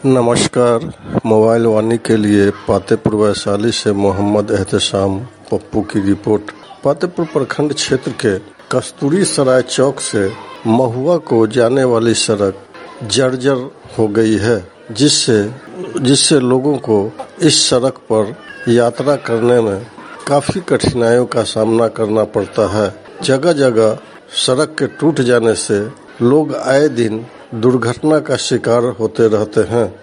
नमस्कार। मोबाइल वाणी के लिए पातेपुर वैशाली से मोहम्मद एहतेशाम पप्पू की रिपोर्ट। पातेपुर प्रखंड क्षेत्र के कस्तूरी सराय चौक से महुआ को जाने वाली सड़क जर्जर हो गई है, जिससे लोगों को इस सड़क पर यात्रा करने में काफी कठिनाइयों का सामना करना पड़ता है। जगह जगह सड़क के टूट जाने से लोग आए दिन दुर्घटना का शिकार होते रहते हैं।